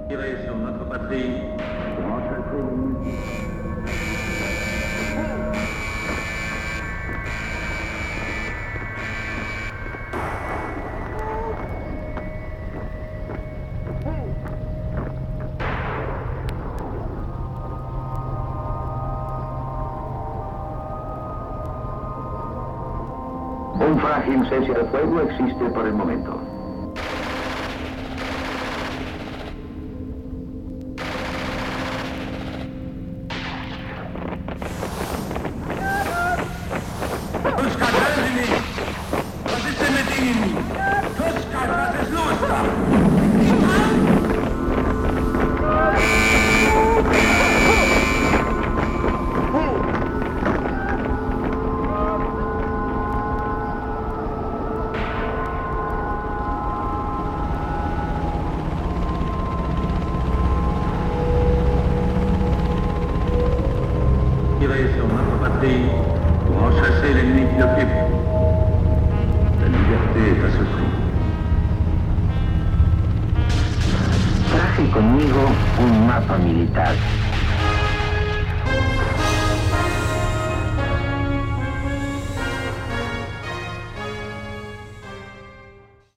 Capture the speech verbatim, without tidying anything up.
Tirer sur notre patrie. Un frágil cese al fuego existe por el momento. Tuska, hören Sie mich! Was ist denn mit Ihnen? Tuska, was ist los da? Tirer sur notre patrie pour en chasser l'ennemi qui l'occupe. La liberté est à ce prix. Traje conmigo un mapa militar.